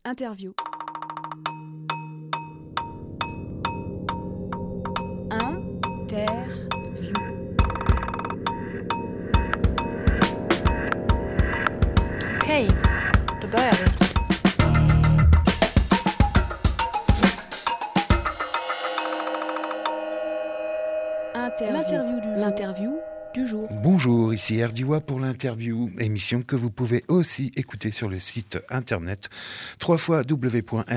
Interview. Interview. Okej, då börjar vi. L'interview du jour. Bonjour, ici Erdiwa pour l'interview, émission que vous pouvez aussi écouter sur le site internet www.rdwa.fr.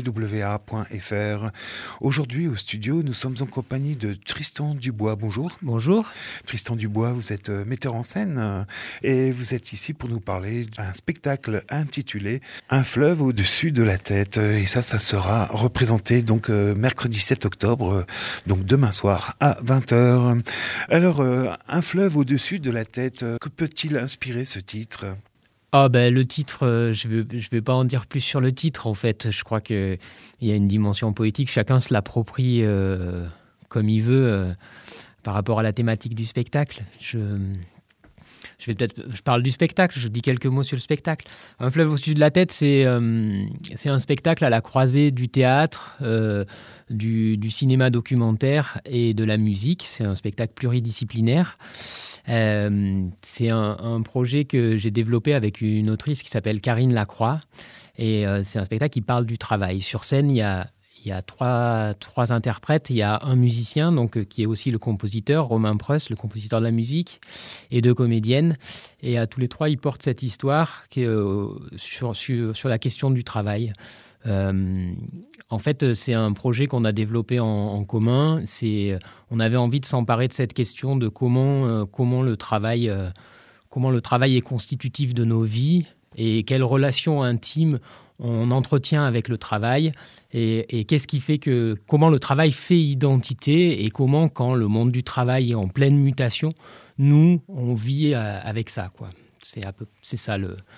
Aujourd'hui au studio, nous sommes en compagnie de Tristan Dubois. Bonjour. Bonjour. Tristan Dubois, vous êtes metteur en scène et vous êtes ici pour nous parler d'un spectacle intitulé Un fleuve au-dessus de la tête. Et ça sera représenté donc mercredi 7 octobre, donc demain soir à 20h. Alors, Un fleuve au-dessus de la tête, que peut-il inspirer ce titre ? Le titre, je vais pas en dire plus sur le titre en fait. Je crois qu'il y a une dimension poétique, chacun se l'approprie comme il veut par rapport à la thématique du spectacle. Je parle du spectacle, je dis quelques mots sur le spectacle. Un fleuve au-dessus de la tête, c'est un spectacle à la croisée du théâtre, du cinéma documentaire et de la musique. C'est un spectacle pluridisciplinaire. C'est un projet que j'ai développé avec une autrice qui s'appelle Karine Lacroix. Et c'est un spectacle qui parle du travail. Sur scène, il y a trois interprètes. Il y a un musicien donc, qui est aussi le compositeur, Romain Preuss, le compositeur de la musique, et deux comédiennes. Et à tous les trois, ils portent cette histoire qui est, sur la question du travail. En fait, c'est un projet qu'on a développé en commun. On avait envie de s'emparer de cette question de comment le travail est constitutif de nos vies et quelles relations intimes on entretient avec le travail et qu'est-ce qui fait comment le travail fait identité et comment, quand le monde du travail est en pleine mutation, nous, on vit avec ça, quoi. C'est ça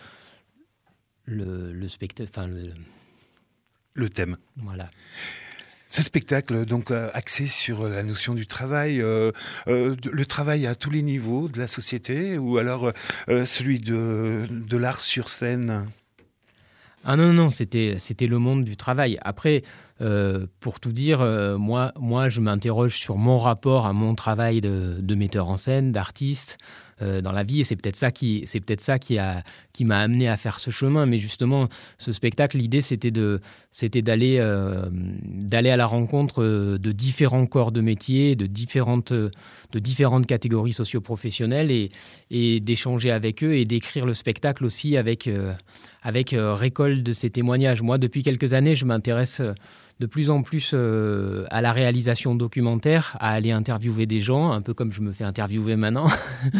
le spectacle, le thème. Voilà. Ce spectacle, donc axé sur la notion du travail, le travail à tous les niveaux de la société, ou alors celui de l'art sur scène. Ah non, c'était le monde du travail. Après, pour tout dire, moi, je m'interroge sur mon rapport à mon travail de metteur en scène, d'artiste dans la vie, et c'est peut-être ça qui m'a amené à faire ce chemin. Mais justement, ce spectacle, l'idée, c'était d'aller à la rencontre de différents corps de métier, de différentes catégories socio-professionnelles, et d'échanger avec eux et d'écrire le spectacle aussi avec récolte de ces témoignages. Moi, depuis quelques années, je m'intéresse de plus en plus à la réalisation documentaire, à aller interviewer des gens, un peu comme je me fais interviewer maintenant,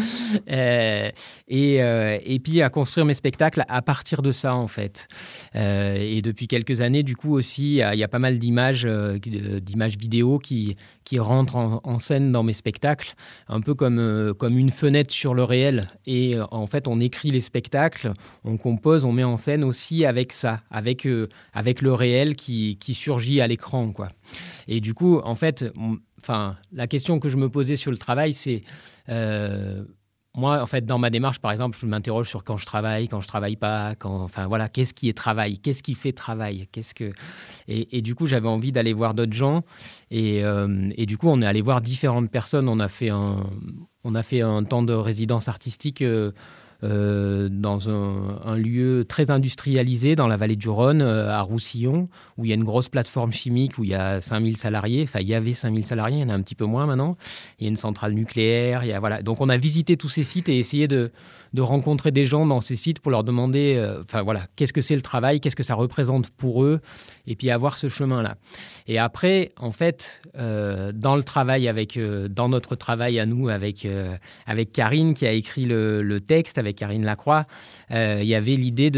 et puis à construire mes spectacles à partir de ça, en fait. Et depuis quelques années, du coup, aussi, il y a pas mal d'images vidéo qui rentrent en scène dans mes spectacles, un peu comme une fenêtre sur le réel. Et en fait, on écrit les spectacles, on compose, on met en scène aussi avec ça, avec le réel qui surgit à l'écran, quoi. Et du coup, en fait, la question que je me posais sur le travail, c'est... moi, en fait, dans ma démarche, par exemple, je m'interroge sur quand je travaille pas, qu'est-ce qui est travail, qu'est-ce qui fait travail, et du coup, j'avais envie d'aller voir d'autres gens, et du coup, on est allé voir différentes personnes. On a fait un temps de résidence artistique dans un lieu très industrialisé dans la vallée du Rhône, à Roussillon, où il y a une grosse plateforme chimique, où il y a 5000 salariés. Enfin, il y avait 5000 salariés, il y en a un petit peu moins maintenant. Il y a une centrale nucléaire. Voilà. Donc, on a visité tous ces sites et essayé de rencontrer des gens dans ces sites pour leur demander qu'est-ce que c'est le travail, qu'est-ce que ça représente pour eux, et puis avoir ce chemin-là. Et après, en fait, dans notre travail à nous, avec Karine, qui a écrit le texte, avec Karine Lacroix, il y avait l'idée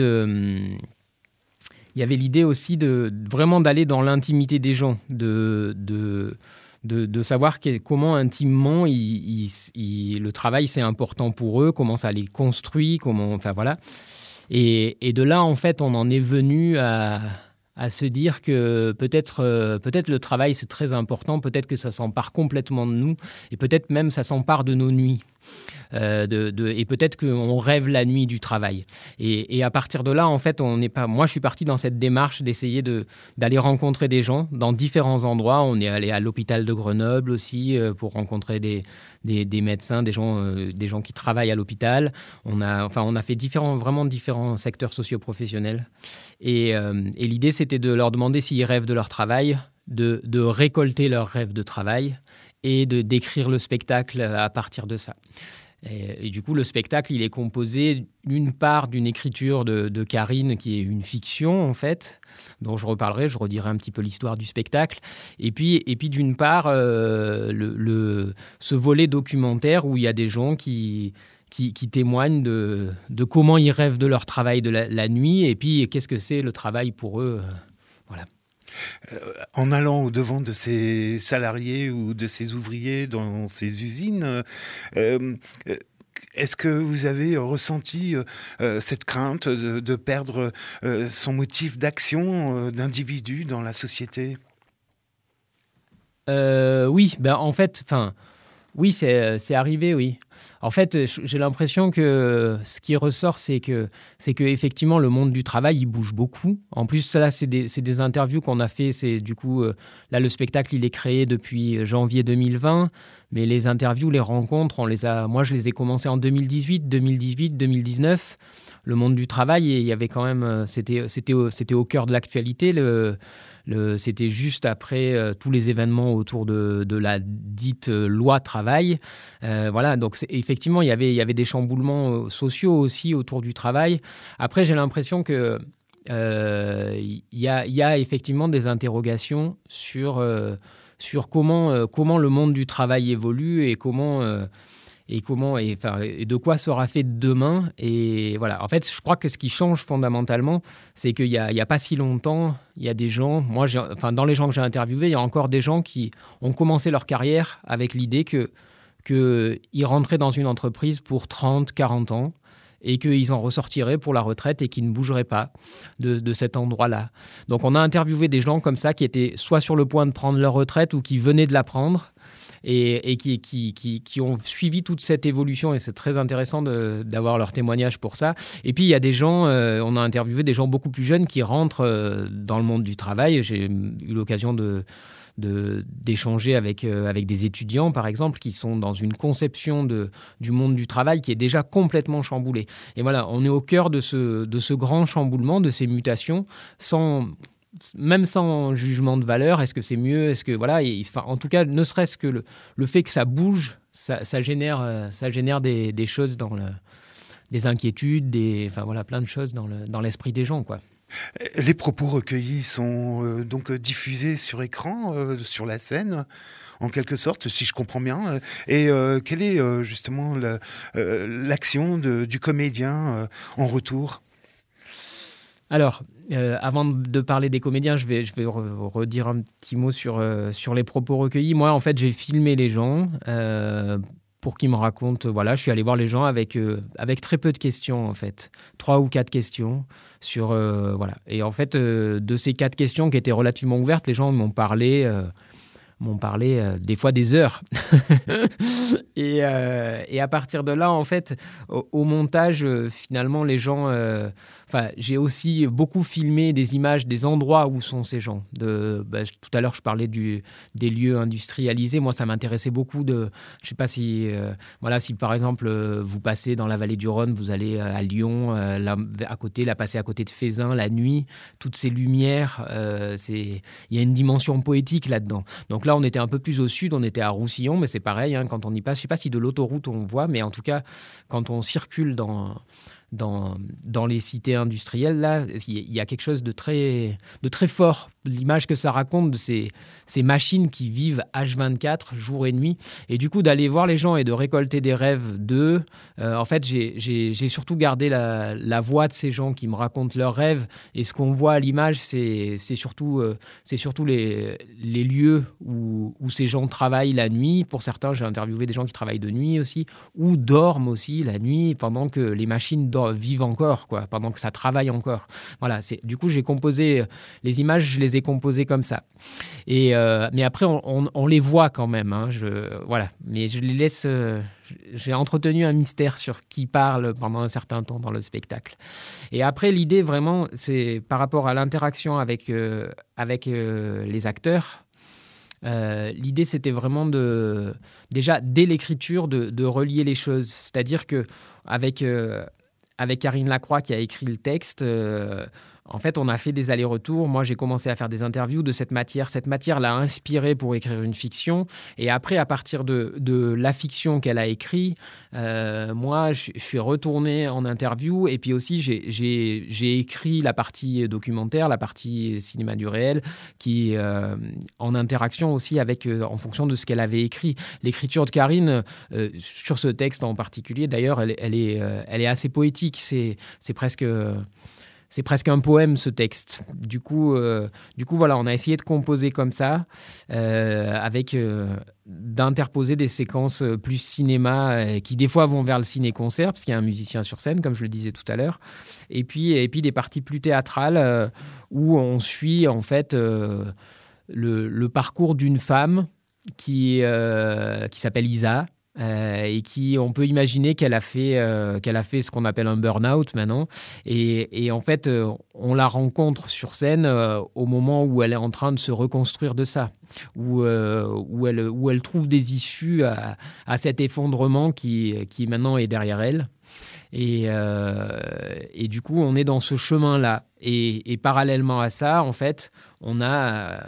aussi de vraiment d'aller dans l'intimité des gens, de savoir comment intimement le travail c'est important pour eux, comment ça les construit, et de là en fait on en est venu à se dire que peut-être le travail c'est très important, peut-être que ça s'empare complètement de nous, et peut-être même ça s'empare de nos nuits. Et peut-être qu'on rêve la nuit du travail. Et à partir de là, en fait, moi, je suis parti dans cette démarche d'essayer d'aller rencontrer des gens dans différents endroits. On est allé à l'hôpital de Grenoble aussi pour rencontrer des médecins, des gens qui travaillent à l'hôpital. On a fait vraiment différents secteurs socio-professionnels. Et l'idée, c'était de leur demander s'ils rêvent de leur travail, de récolter leurs rêves de travail et de d'écrire le spectacle à partir de ça. Et du coup, le spectacle, il est composé d'une part d'une écriture de Karine, qui est une fiction, en fait, dont je redirai un petit peu l'histoire du spectacle. Et puis d'une part, ce volet documentaire où il y a des gens qui témoignent de comment ils rêvent de leur travail de la nuit, et puis qu'est-ce que c'est le travail pour eux. Voilà. En allant au-devant de ces salariés ou de ces ouvriers dans ces usines, est-ce que vous avez ressenti cette crainte de perdre son motif d'action d'individu dans la société ? Oui, en fait, oui, c'est arrivé, oui. En fait, j'ai l'impression que ce qui ressort, c'est que effectivement, le monde du travail, il bouge beaucoup. En plus, là, c'est des interviews qu'on a fait. C'est du coup, là, le spectacle, il est créé depuis janvier 2020. Mais les interviews, les rencontres, moi, je les ai commencées en 2018, 2019. Le monde du travail, et il y avait quand même, c'était au cœur de l'actualité. C'était juste après tous les événements autour de la dite loi travail. Voilà, donc effectivement, il y avait des chamboulements sociaux aussi autour du travail. Après, j'ai l'impression que il y a effectivement des interrogations sur comment le monde du travail évolue et et de quoi sera fait demain. Et voilà, en fait, je crois que ce qui change fondamentalement, c'est qu'il y a pas si longtemps, il y a des gens, dans les gens que j'ai interviewés, il y a encore des gens qui ont commencé leur carrière avec l'idée qu'ils rentraient dans une entreprise pour 30, 40 ans et qu'ils en ressortiraient pour la retraite et qu'ils ne bougeraient pas de cet endroit-là. Donc on a interviewé des gens comme ça qui étaient soit sur le point de prendre leur retraite ou qui venaient de la prendre, et qui ont suivi toute cette évolution, et c'est très intéressant d'avoir leur témoignage pour ça. Et puis il y a des gens, on a interviewé des gens beaucoup plus jeunes qui rentrent dans le monde du travail. J'ai eu l'occasion d'échanger avec des étudiants, par exemple, qui sont dans une conception du monde du travail qui est déjà complètement chamboulée. Et voilà, on est au cœur de ce grand chamboulement, de ces mutations, même sans jugement de valeur. Est-ce que c'est mieux ? Est-ce que voilà, en tout cas, ne serait-ce que le fait que ça bouge, ça génère des choses des inquiétudes, plein de choses dans l'esprit des gens, quoi. Les propos recueillis sont donc diffusés sur écran, sur la scène, en quelque sorte, si je comprends bien. Et quelle est justement l'action du comédien en retour ? Alors, avant de parler des comédiens, je vais redire un petit mot sur les propos recueillis. Moi, en fait, j'ai filmé les gens pour qu'ils me racontent. Voilà, je suis allé voir les gens avec très peu de questions, en fait. 3 ou 4 questions sur... voilà. Et en fait, de ces 4 questions qui étaient relativement ouvertes, les gens m'ont parlé des fois des heures. et à partir de là, en fait, au montage, finalement, les gens... j'ai aussi beaucoup filmé des images des endroits où sont ces gens. Tout à l'heure, je parlais des lieux industrialisés. Moi, ça m'intéressait beaucoup je ne sais pas si par exemple, vous passez dans la vallée du Rhône, vous allez à Lyon, passer à côté de Fézin la nuit, toutes ces lumières, il y a une dimension poétique là-dedans. Donc là, on était un peu plus au sud, on était à Roussillon, mais c'est pareil, hein, quand on y passe, je ne sais pas si de l'autoroute on voit, mais en tout cas, quand on circule dans les cités industrielles, là, il y a quelque chose de très fort. L'image que ça raconte de ces machines qui vivent H24, jour et nuit. Et du coup, d'aller voir les gens et de récolter des rêves d'eux, en fait, j'ai surtout gardé la voix de ces gens qui me racontent leurs rêves. Et ce qu'on voit à l'image, c'est surtout les lieux où ces gens travaillent la nuit. Pour certains, j'ai interviewé des gens qui travaillent de nuit aussi, ou dorment aussi la nuit pendant que les machines vivent encore, quoi, pendant que ça travaille encore. Voilà, du coup, j'ai composé les images, je les les ai composés comme ça. Mais après, on les voit quand même. Hein, voilà. Mais je les laisse... j'ai entretenu un mystère sur qui parle pendant un certain temps dans le spectacle. Et après, l'idée, vraiment, c'est par rapport à l'interaction avec les acteurs. L'idée, c'était vraiment déjà, dès l'écriture, de relier les choses. C'est-à-dire qu'avec Karine Lacroix, qui a écrit le texte... en fait, on a fait des allers-retours. Moi, j'ai commencé à faire des interviews de cette matière. Cette matière l'a inspirée pour écrire une fiction. Et après, à partir de la fiction qu'elle a écrite, moi, je suis retourné en interview. Et puis aussi, j'ai écrit la partie documentaire, la partie cinéma du réel, qui en interaction aussi en fonction de ce qu'elle avait écrit. L'écriture de Karine, sur ce texte en particulier, d'ailleurs, elle est assez poétique. C'est presque... C'est presque un poème, ce texte. Du coup, voilà, on a essayé de composer comme ça, d'interposer des séquences plus cinéma qui, des fois, vont vers le ciné-concert, parce qu'il y a un musicien sur scène, comme je le disais tout à l'heure. Et puis des parties plus théâtrales où on suit, en fait, le parcours d'une femme qui s'appelle Isa. Et on peut imaginer qu'elle a fait ce qu'on appelle un burn-out maintenant. Et en fait, on la rencontre sur scène au moment où elle est en train de se reconstruire de ça, où elle trouve des issues à cet effondrement qui maintenant est derrière elle. Et du coup, on est dans ce chemin-là. Et parallèlement à ça, en fait, on a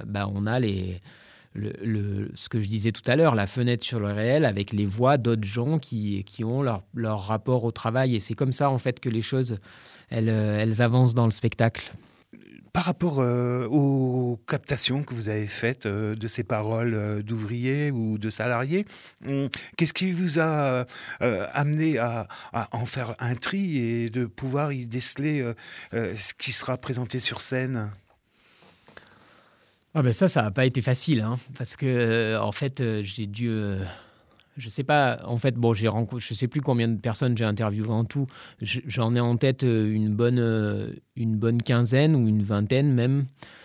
ce que je disais tout à l'heure, la fenêtre sur le réel avec les voix d'autres gens qui ont leur rapport au travail. Et c'est comme ça, en fait, que les choses, elles avancent dans le spectacle. Par rapport aux captations que vous avez faites de ces paroles d'ouvriers ou de salariés, qu'est-ce qui vous a amené à en faire un tri et de pouvoir y déceler ce qui sera présenté sur scène ? Ah ben ça n'a pas été facile, hein, parce que en fait, j'ai dû, je sais pas, en fait, bon, je sais plus combien de personnes j'ai interviewé en tout. J'en ai en tête une bonne quinzaine ou une vingtaine même.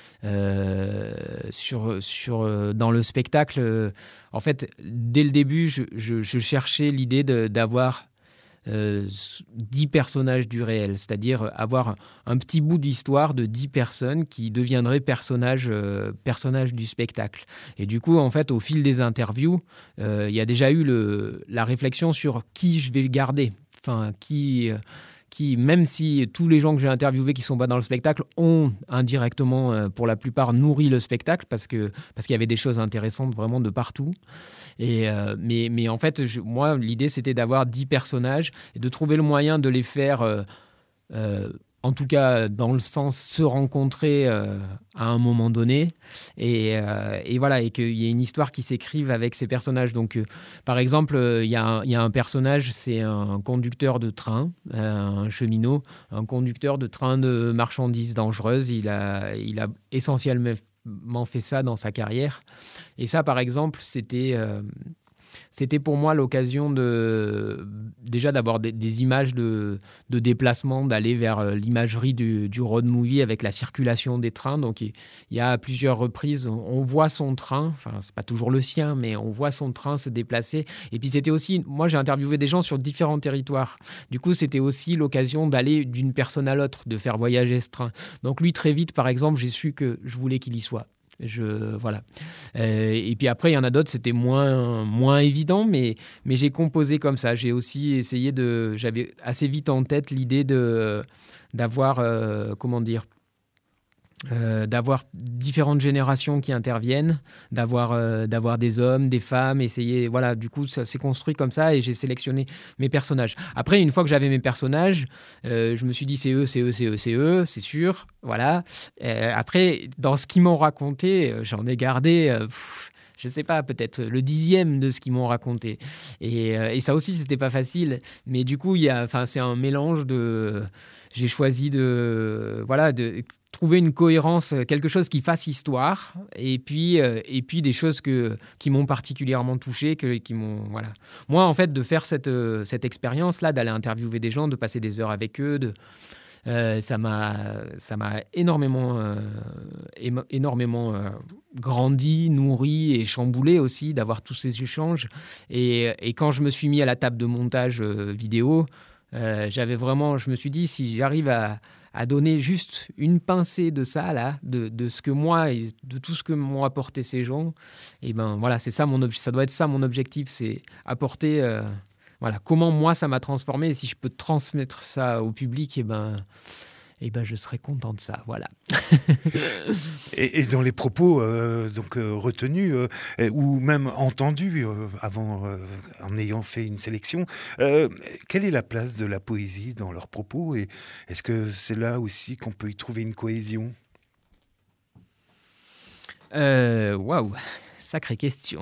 Dans le spectacle, en fait, dès le début, je cherchais l'idée d'avoir 10 personnages du réel, c'est-à-dire avoir un petit bout d'histoire de 10 personnes qui deviendraient personnages du spectacle. Et du coup, en fait, au fil des interviews, il y a déjà eu la réflexion sur qui je vais garder, enfin, qui, même si tous les gens que j'ai interviewés qui sont pas dans le spectacle ont indirectement, pour la plupart, nourri le spectacle parce qu'il y avait des choses intéressantes vraiment de partout. Mais en fait, moi, l'idée, c'était d'avoir 10 personnages et de trouver le moyen de les faire, en tout cas, dans le sens se rencontrer à un moment donné. Et voilà, et qu'il y ait une histoire qui s'écrive avec ces personnages. Donc, par exemple, il y a un personnage, c'est un conducteur de train, un cheminot, un conducteur de train de marchandises dangereuses. Il a essentiellement fait ça dans sa carrière. Et ça, par exemple, c'était pour moi l'occasion déjà d'avoir des images de déplacement, d'aller vers l'imagerie du road movie avec la circulation des trains. Donc il y a à plusieurs reprises, on voit son train, enfin c'est pas toujours le sien, mais on voit son train se déplacer. Et puis c'était aussi, moi j'ai interviewé des gens sur différents territoires. Du coup c'était aussi l'occasion d'aller d'une personne à l'autre, de faire voyager ce train. Donc lui très vite par exemple, j'ai su que je voulais qu'il y soit. Voilà. Et puis après, il y en a d'autres, c'était moins évident, mais j'ai composé comme ça. J'ai aussi essayé j'avais assez vite en tête l'idée d'avoir, d'avoir différentes générations qui interviennent, d'avoir des hommes, des femmes, essayer, voilà, du coup ça s'est construit comme ça et j'ai sélectionné mes personnages. Après, une fois que j'avais mes personnages, je me suis dit c'est eux, c'est sûr, voilà. Après, dans ce qu'ils m'ont raconté, j'en ai gardé... je sais pas, peut-être le 10e de ce qu'ils m'ont raconté. Et ça aussi, c'était pas facile. Mais du coup, c'est un mélange de... J'ai choisi de trouver une cohérence, quelque chose qui fasse histoire, et puis des choses qui m'ont particulièrement touché, qui m'ont... Voilà. Moi, en fait, de faire cette expérience-là, d'aller interviewer des gens, de passer des heures avec eux, Ça m'a énormément grandi, nourri et chamboulé aussi d'avoir tous ces échanges. Et quand je me suis mis à la table de montage vidéo, je me suis dit, si j'arrive à donner juste une pincée de ça, là, de ce que moi, et de tout ce que m'ont apporté ces gens, et ben voilà, c'est ça ça doit être ça mon objectif, c'est apporter, comment moi ça m'a transformé, et si je peux transmettre ça au public, et ben je serais content de ça, voilà. Et dans les propos retenus ou même entendus en ayant fait une sélection, quelle est la place de la poésie dans leurs propos, et est-ce que c'est là aussi qu'on peut y trouver une cohésion ? Waouh, sacrée question.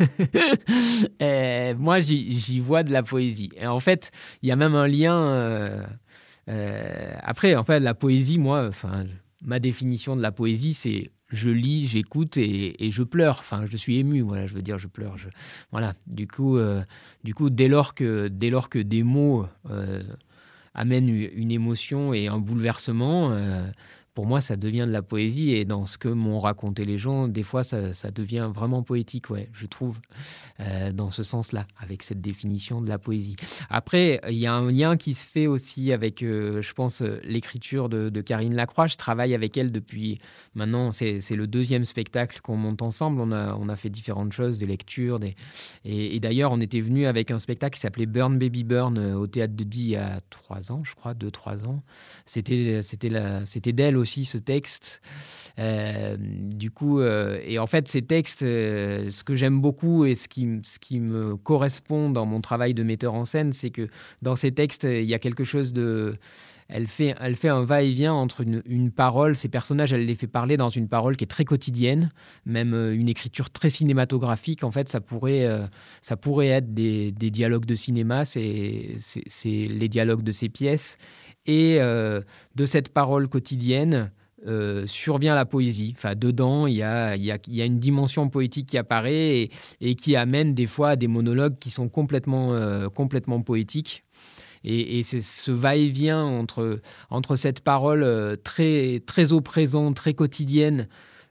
Moi, j'y vois de la poésie. Et en fait, il y a même un lien... Après, en fait, la poésie, ma définition de la poésie, c'est je lis, j'écoute et je pleure. Enfin, je suis ému. Voilà, je veux dire, je pleure. Voilà. Du coup, dès lors que des mots amènent une émotion et un bouleversement, pour moi, ça devient de la poésie. Et dans ce que m'ont raconté les gens, des fois, ça devient vraiment poétique, ouais, je trouve, dans ce sens-là, avec cette définition de la poésie. Après, il y a un lien qui se fait aussi avec, je pense, l'écriture de Karine Lacroix. Je travaille avec elle depuis maintenant, c'est le 2e spectacle qu'on monte ensemble. On a fait différentes choses, des lectures. Et d'ailleurs, on était venu avec un spectacle qui s'appelait Burn Baby Burn au Théâtre de Die il y a 3 ans, je crois, 2-3 ans. C'était d'elle aussi, ce texte. Du coup, et en fait, ces textes, ce que j'aime beaucoup et ce qui me correspond dans mon travail de metteur en scène, c'est que dans ces textes, il y a quelque chose de... Elle fait un va-et-vient entre une parole, ces personnages, elle les fait parler dans une parole qui est très quotidienne, même une écriture très cinématographique. En fait, ça pourrait être des dialogues de cinéma, c'est les dialogues de ces pièces. Et de cette parole quotidienne survient la poésie. Enfin, dedans, il y a une dimension poétique qui apparaît et qui amène des fois à des monologues qui sont complètement poétiques. Et c'est ce va-et-vient entre cette parole très, très au présent, très quotidienne,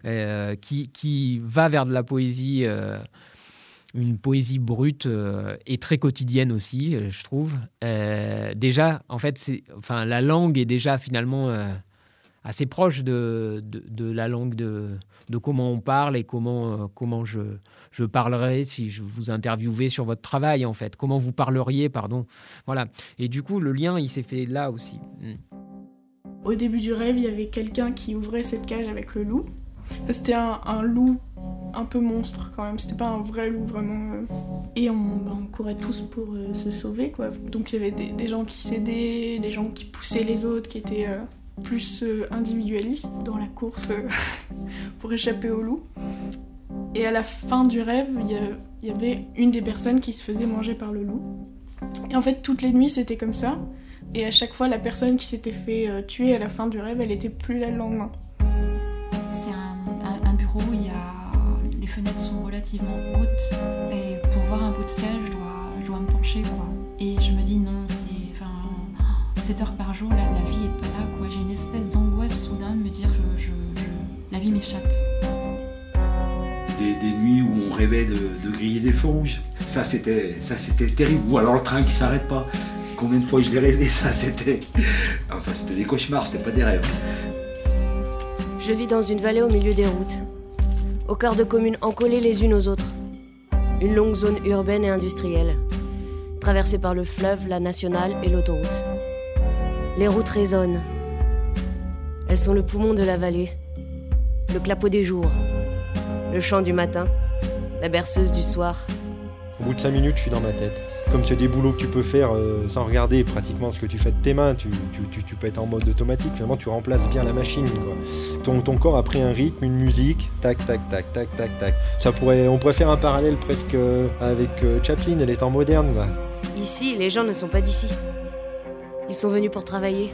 qui va vers de la poésie, une poésie brute et très quotidienne aussi, je trouve. Déjà, en fait, la langue est déjà finalement assez proche de la langue de comment on parle et comment je parlerais si je vous interviewais sur votre travail, en fait. Comment vous parleriez, pardon. Voilà. Et du coup, le lien, il s'est fait là aussi. Au début du rêve, il y avait quelqu'un qui ouvrait cette cage avec le loup. C'était un loup un peu monstre quand même, c'était pas un vrai loup vraiment. Et on courait tous pour se sauver, quoi. Donc il y avait des gens qui s'aidaient, des gens qui poussaient les autres, qui étaient plus individualistes dans la course pour échapper au loup. Et à la fin du rêve, il y avait une des personnes qui se faisait manger par le loup. Et en fait, toutes les nuits, c'était comme ça. Et à chaque fois, la personne qui s'était fait tuer à la fin du rêve, elle était plus là le lendemain. C'est un bureau où les fenêtres sont relativement hautes. Et pour voir un bout de ciel, je dois me pencher, quoi. Et je me dis non, 7 heures par jour, la vie est pas là, quoi. J'ai une espèce d'angoisse soudain de me dire la vie m'échappe. Des nuits où on rêvait de griller des feux rouges. Ça c'était terrible. Ou alors le train qui s'arrête pas. Combien de fois je l'ai rêvé, ça c'était des cauchemars, c'était pas des rêves. Je vis dans une vallée au milieu des routes, au cœur de communes encollées les unes aux autres. Une longue zone urbaine et industrielle, traversée par le fleuve, la nationale et l'autoroute. Les routes résonnent. Elles sont le poumon de la vallée, le clapot des jours, le chant du matin, la berceuse du soir. Au bout de 5 minutes, je suis dans ma tête. Comme c'est des boulots que tu peux faire sans regarder pratiquement ce que tu fais de tes mains, tu peux être en mode automatique, finalement tu remplaces bien la machine, quoi. Ton corps a pris un rythme, une musique, tac, tac, tac, tac, tac, tac. On pourrait faire un parallèle presque avec Chaplin et les temps modernes, quoi. Ici, les gens ne sont pas d'ici. Ils sont venus pour travailler.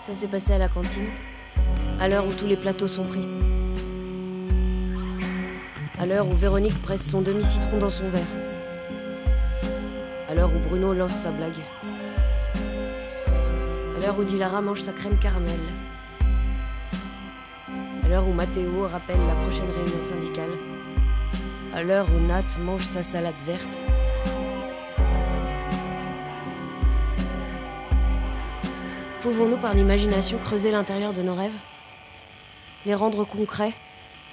Ça s'est passé à la cantine, à l'heure où tous les plateaux sont pris. À l'heure où Véronique presse son demi-citron dans son verre. À l'heure où Bruno lance sa blague. À l'heure où Dilara mange sa crème caramel. À l'heure où Mathéo rappelle la prochaine réunion syndicale. À l'heure où Nat mange sa salade verte. Pouvons-nous par l'imagination creuser l'intérieur de nos rêves ? Les rendre concrets, solides ?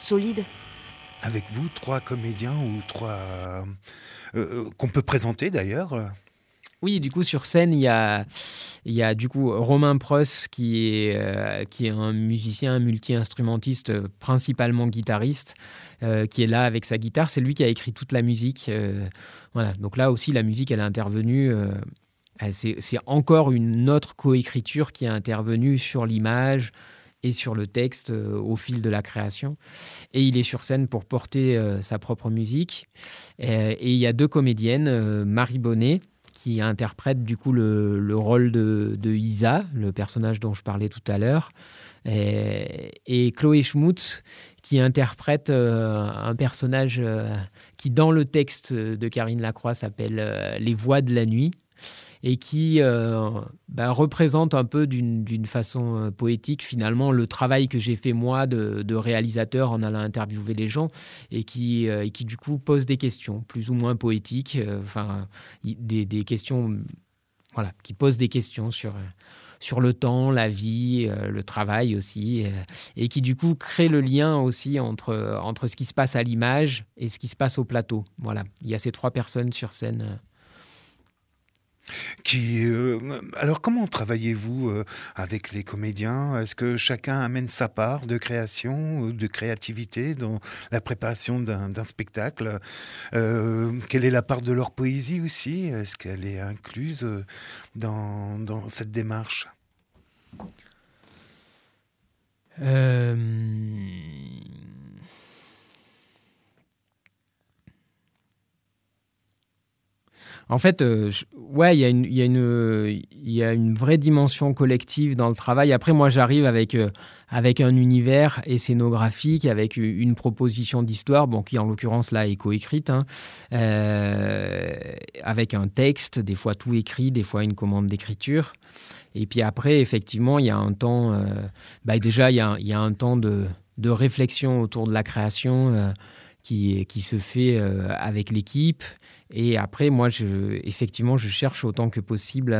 Avec vous, 3 comédiens ou 3 qu'on peut présenter d'ailleurs. Oui, du coup, sur scène, il y a du coup Romain Preuss qui est un musicien, un multi-instrumentiste, principalement guitariste, qui est là avec sa guitare. C'est lui qui a écrit toute la musique. Voilà. Donc là aussi, la musique, elle est intervenue. C'est encore une autre coécriture qui est intervenue sur l'image et sur le texte au fil de la création. Et il est sur scène pour porter sa propre musique. Et il y a 2 comédiennes, Marie Bonnet, qui interprète du coup le rôle de Isa, le personnage dont je parlais tout à l'heure, et Chloé Schmutz, qui interprète un personnage qui, dans le texte de Karine Lacroix, s'appelle Les Voix de la nuit, et qui représente un peu d'une façon poétique finalement le travail que j'ai fait moi de réalisateur en allant interviewer les gens et qui du coup pose des questions plus ou moins poétiques, des questions qui posent des questions sur le temps, la vie, le travail aussi, et qui du coup crée le lien aussi entre ce qui se passe à l'image et ce qui se passe au plateau. Voilà, il y a ces 3 personnes sur scène. Alors, comment travaillez-vous avec les comédiens ? Est-ce que chacun amène sa part de création ou de créativité dans la préparation d'un spectacle ? Quelle est la part de leur poésie aussi ? Est-ce qu'elle est incluse dans cette démarche ? En fait, il y a une vraie dimension collective dans le travail. Après, moi, j'arrive avec un univers et scénographique, avec une proposition d'histoire, qui en l'occurrence là est coécrite, avec un texte, des fois tout écrit, des fois une commande d'écriture. Et puis après, effectivement, il y a un temps, déjà il y a un temps de réflexion autour de la création qui se fait avec l'équipe. Et après, moi, effectivement, je cherche autant que possible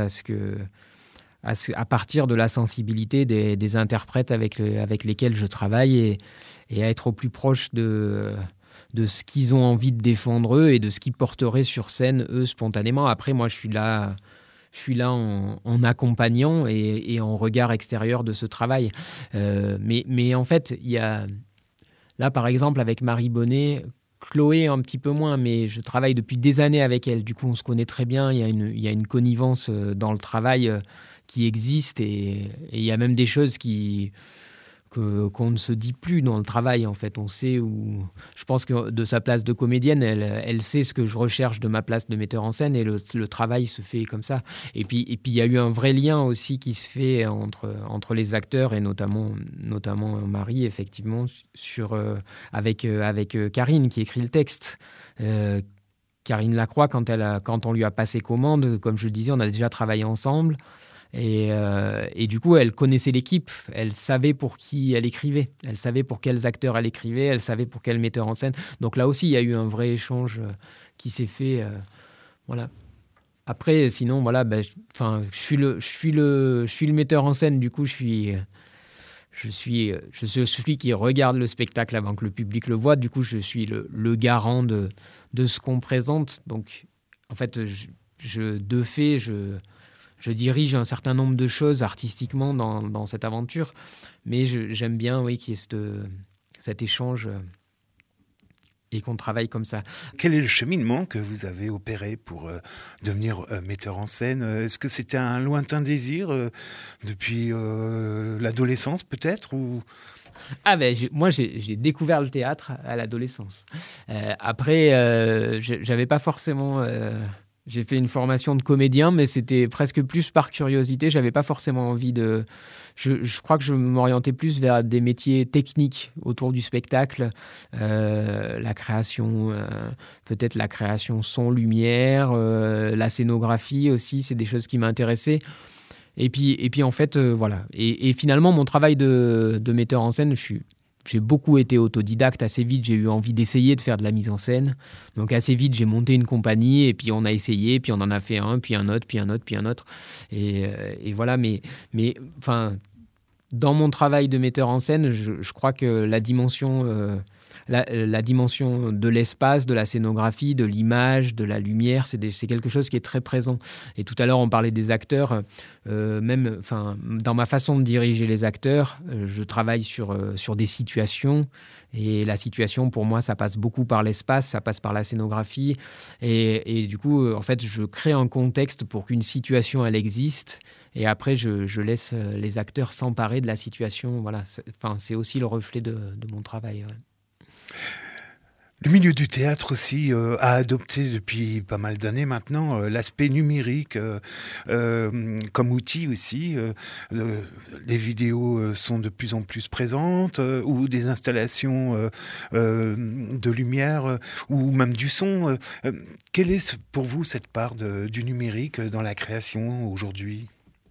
à partir de la sensibilité des interprètes avec lesquels je travaille et à être au plus proche de ce qu'ils ont envie de défendre eux et de ce qu'ils porteraient sur scène eux spontanément. Après, moi, je suis là en accompagnant et en regard extérieur de ce travail. Mais en fait, il y a là, par exemple, avec Marie Bonnet, Chloé un petit peu moins, mais je travaille depuis des années avec elle. Du coup, on se connaît très bien. Il y a une connivence dans le travail qui existe et il y a même des choses qu'on ne se dit plus dans le travail. En fait, on sait où. Je pense que de sa place de comédienne, elle sait ce que je recherche de ma place de metteur en scène et le travail se fait comme ça. Et puis il y a eu un vrai lien aussi qui se fait entre les acteurs et notamment Marie, effectivement, avec Karine qui écrit le texte. Karine Lacroix, quand on lui a passé commande, comme je le disais, on a déjà travaillé ensemble. Et du coup, elle connaissait l'équipe, elle savait pour qui elle écrivait, elle savait pour quels acteurs elle écrivait, elle savait pour quel metteur en scène. Donc là aussi, il y a eu un vrai échange qui s'est fait. Voilà. Après, sinon, voilà, je suis le metteur en scène. Du coup, je suis celui qui regarde le spectacle avant que le public le voit. Du coup, je suis le garant de ce qu'on présente. Donc, en fait, je dirige un certain nombre de choses artistiquement dans cette aventure, mais j'aime bien qu'il y ait cet échange et qu'on travaille comme ça. Quel est le cheminement que vous avez opéré pour devenir metteur en scène ? Est-ce que c'était un lointain désir depuis l'adolescence peut-être ou... Moi, j'ai découvert le théâtre à l'adolescence. Après, j'avais pas forcément J'ai fait une formation de comédien, mais c'était presque plus par curiosité. J'avais pas forcément envie de... Je crois que je m'orientais plus vers des métiers techniques autour du spectacle. La création, peut-être la création son, lumière, la scénographie aussi, c'est des choses qui m'intéressaient. Et puis en fait, voilà. Et finalement, mon travail de metteur en scène, j'ai beaucoup été autodidacte. Assez vite, j'ai eu envie d'essayer de faire de la mise en scène. Donc assez vite, j'ai monté une compagnie et puis on a essayé, puis on en a fait un, puis un autre, puis un autre, puis un autre. Et voilà, mais enfin, dans mon travail de metteur en scène, je crois que la dimension... La dimension de l'espace, de la scénographie, de l'image, de la lumière, c'est quelque chose qui est très présent. Et tout à l'heure, on parlait des acteurs. Même dans ma façon de diriger les acteurs, je travaille sur des situations. Et la situation, pour moi, ça passe beaucoup par l'espace, ça passe par la scénographie. Et du coup, en fait, je crée un contexte pour qu'une situation, elle existe. Et après, je laisse les acteurs s'emparer de la situation. Voilà. C'est aussi le reflet de mon travail. Ouais. Le milieu du théâtre aussi a adopté depuis pas mal d'années maintenant l'aspect numérique comme outil aussi. Les vidéos sont de plus en plus présentes ou des installations de lumière ou même du son. Quelle est pour vous cette part du numérique dans la création aujourd'hui ?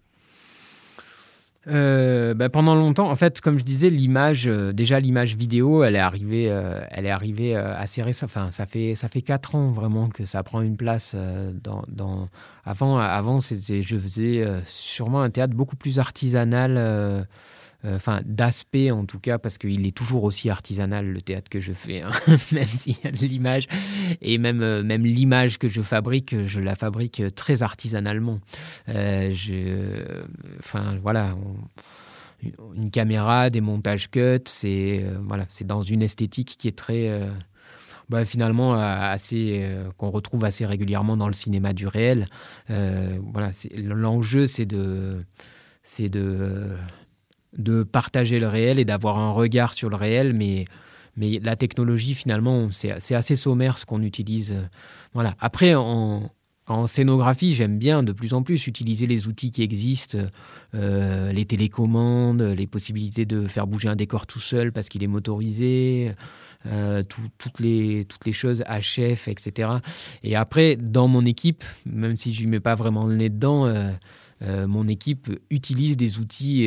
Pendant longtemps, en fait, comme je disais, l'image vidéo, elle est arrivée assez récemment. Enfin, ça fait 4 ans vraiment que ça prend une place Avant, je faisais sûrement un théâtre beaucoup plus artisanal. D'aspect en tout cas, parce qu'il est toujours aussi artisanal le théâtre que je fais, hein, même s'il y a de l'image, et même l'image que je la fabrique très artisanalement. Voilà, une caméra, des montages cuts, c'est dans une esthétique qui est très... finalement qu'on retrouve assez régulièrement dans le cinéma du réel. L'enjeu, c'est de partager le réel et d'avoir un regard sur le réel, mais la technologie, finalement, c'est assez sommaire ce qu'on utilise. Voilà. Après, en scénographie, j'aime bien de plus en plus utiliser les outils qui existent, les télécommandes, les possibilités de faire bouger un décor tout seul parce qu'il est motorisé, toutes les choses HF, etc. Et après, dans mon équipe, même si je ne mets pas vraiment le nez dedans, mon équipe utilise des outils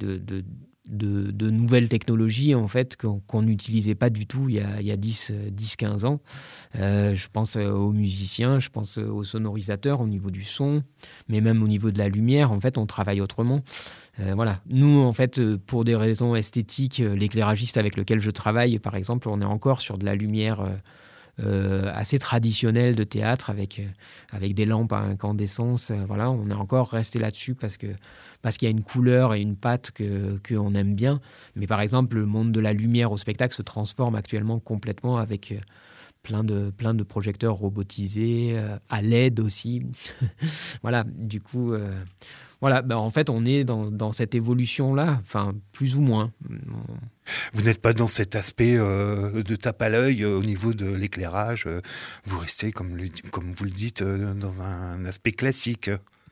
de nouvelles technologies en fait, qu'on n'utilisait pas du tout il y a 10-15 ans. Je pense aux musiciens, je pense aux sonorisateurs au niveau du son, mais même au niveau de la lumière, en fait, on travaille autrement. Nous, en fait, pour des raisons esthétiques, l'éclairagiste avec lequel je travaille, par exemple, on est encore sur de la lumière assez traditionnelle de théâtre avec des lampes à incandescence. On est encore resté là-dessus parce qu'il y a une couleur et une patte qu'on aime bien. Mais par exemple, le monde de la lumière au spectacle se transforme actuellement complètement avec plein de projecteurs robotisés, à LED aussi. Du coup... en fait, on est dans cette évolution-là, plus ou moins. Vous n'êtes pas dans cet aspect de tape à l'œil au niveau de l'éclairage. Vous restez, comme vous le dites, dans un aspect classique.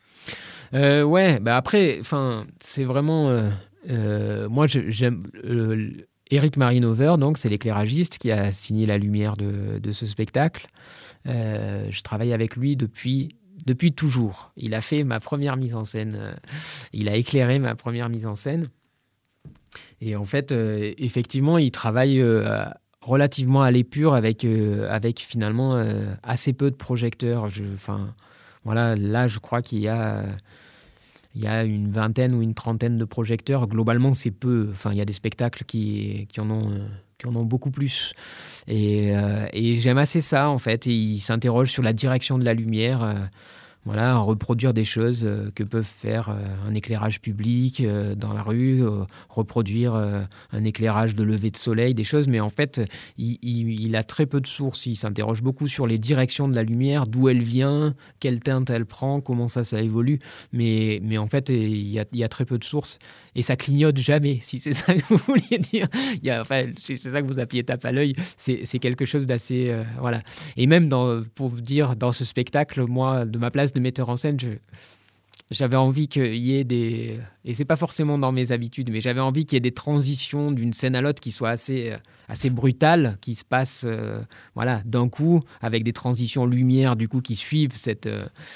Après, c'est vraiment... moi, j'aime... Éric Marinover, donc, c'est l'éclairagiste qui a signé la lumière de ce spectacle. Je travaille avec lui depuis toujours. Il a fait ma première mise en scène. Il a éclairé ma première mise en scène. Et en fait, effectivement, il travaille relativement à l'épure avec finalement assez peu de projecteurs. Là, je crois qu'il y a une vingtaine ou une trentaine de projecteurs. Globalement, c'est peu. Il y a des spectacles qui en ont beaucoup plus. Et j'aime assez ça, en fait. Et il s'interroge sur la direction de la lumière. Voilà, reproduire des choses que peuvent faire un éclairage public dans la rue, reproduire un éclairage de lever de soleil, des choses. Mais en fait, il a très peu de sources. Il s'interroge beaucoup sur les directions de la lumière, d'où elle vient, quelle teinte elle prend, comment ça évolue. Mais en fait, il y a très peu de sources. Et ça clignote jamais, si c'est ça que vous vouliez dire. C'est ça que vous appuyez tape à l'œil. C'est quelque chose d'assez... voilà. Et même, pour vous dire, dans ce spectacle, moi, de ma place de metteur en scène, j'avais envie qu'il y ait des... Et c'est pas forcément dans mes habitudes, mais j'avais envie qu'il y ait des transitions d'une scène à l'autre qui soient assez brutales, qui se passent d'un coup, avec des transitions lumière, du coup, qui suivent cette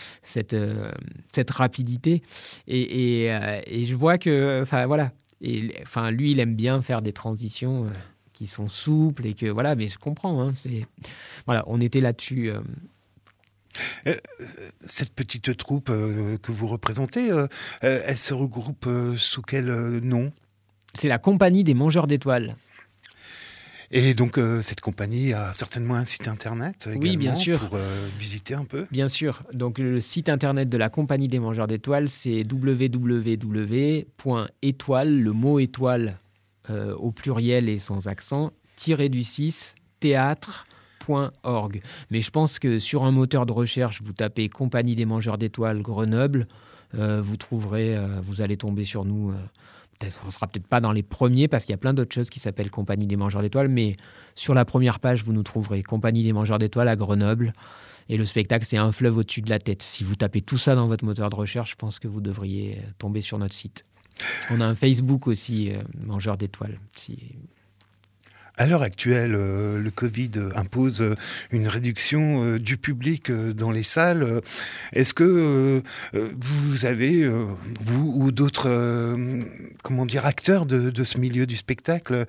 rapidité. Et je vois que... lui, il aime bien faire des transitions qui sont souples et que... Voilà, mais je comprends. Hein, on était là-dessus... Cette petite troupe que vous représentez, elle se regroupe sous quel nom ? C'est la Compagnie des Mangeurs d'Étoiles. Et donc, cette compagnie a certainement un site internet également, oui, bien sûr. Pour visiter un peu. Bien sûr. Donc, le site internet de la Compagnie des Mangeurs d'Étoiles, c'est www.étoile, le mot étoile au pluriel et sans accent, -du6 théâtre.org. Mais je pense que sur un moteur de recherche, vous tapez Compagnie des Mangeurs d'Étoiles Grenoble, vous trouverez, vous allez tomber sur nous. On ne sera peut-être pas dans les premiers parce qu'il y a plein d'autres choses qui s'appellent Compagnie des Mangeurs d'Étoiles, mais sur la première page, vous nous trouverez Compagnie des Mangeurs d'Étoiles à Grenoble. Et le spectacle, c'est Un fleuve au-dessus de la tête. Si vous tapez tout ça dans votre moteur de recherche, je pense que vous devriez tomber sur notre site. On a un Facebook aussi, Mangeurs d'Étoiles. À l'heure actuelle, le Covid impose une réduction du public dans les salles. Est-ce que vous avez, vous ou d'autres acteurs de ce milieu du spectacle,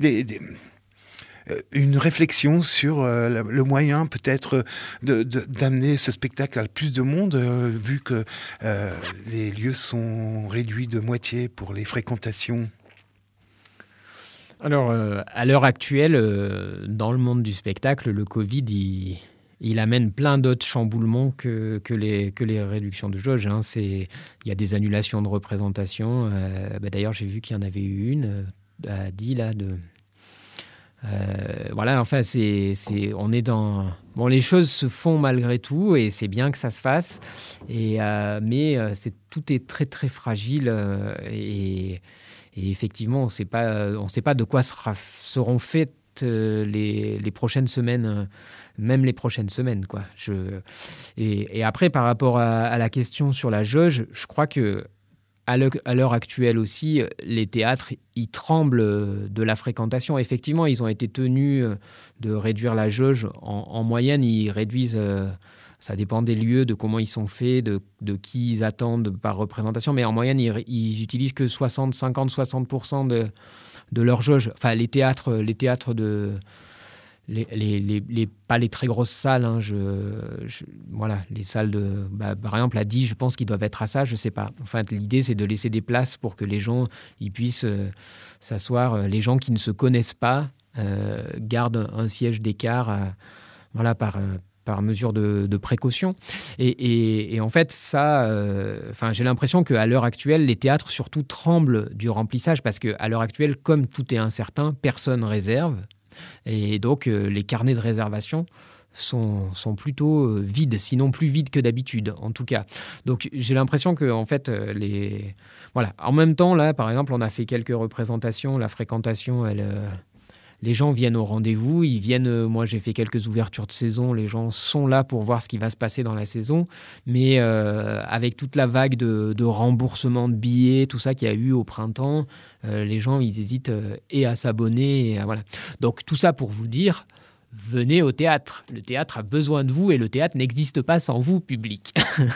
une réflexion sur le moyen peut-être d'amener ce spectacle à plus de monde, vu que les lieux sont réduits de moitié pour les fréquentations ? Alors, à l'heure actuelle, dans le monde du spectacle, le Covid, il amène plein d'autres chamboulements que les réductions de jauge. Hein. Il y a des annulations de représentation. D'ailleurs, j'ai vu qu'il y en avait eu une à 10, là, on est dans... Bon, les choses se font malgré tout, et c'est bien que ça se fasse. Mais tout est très, très fragile, et effectivement, on ne sait pas de quoi seront faites les prochaines semaines, même les prochaines semaines, quoi. Et après, par rapport à la question sur la jauge, je crois que à l'heure actuelle aussi, les théâtres, ils tremblent de la fréquentation. Effectivement, ils ont été tenus de réduire la jauge. En moyenne, ils réduisent... Ça dépend des lieux, de comment ils sont faits, de qui ils attendent par représentation. Mais en moyenne, ils utilisent que 50-60% de leur jauge. Enfin, les théâtres pas les très grosses salles. Hein, les salles de... par exemple, à 10, je pense qu'ils doivent être à ça, je ne sais pas. Enfin, l'idée, c'est de laisser des places pour que les gens ils puissent s'asseoir. Les gens qui ne se connaissent pas gardent un siège d'écart par mesure de précaution. Et en fait, ça, j'ai l'impression qu'à l'heure actuelle, les théâtres surtout tremblent du remplissage parce qu'à l'heure actuelle, comme tout est incertain, personne réserve. Et donc, les carnets de réservation sont plutôt vides, sinon plus vides que d'habitude, en tout cas. Donc, j'ai l'impression que, en fait, En même temps, là, par exemple, on a fait quelques représentations. La fréquentation, les gens viennent au rendez-vous, ils viennent... Moi, j'ai fait quelques ouvertures de saison. Les gens sont là pour voir ce qui va se passer dans la saison. Mais avec toute la vague de remboursement de billets, tout ça qu'il y a eu au printemps, les gens, ils hésitent et à s'abonner. Voilà. Donc, tout ça pour vous dire, venez au théâtre. Le théâtre a besoin de vous et le théâtre n'existe pas sans vous, public.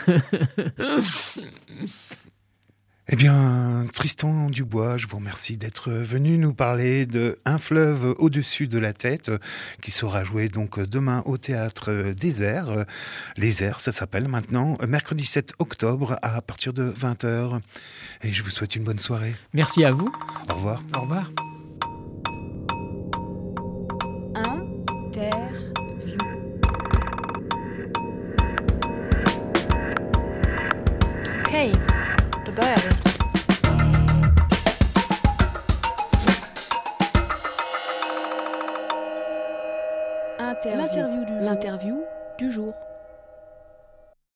Eh bien, Tristan Dubois, je vous remercie d'être venu nous parler de Un fleuve au-dessus de la tête, qui sera joué donc demain au Théâtre des Airs. Les Airs, ça s'appelle maintenant, mercredi 7 octobre à partir de 20h. Et je vous souhaite une bonne soirée. Merci à vous. Au revoir. Au revoir. börjar vi.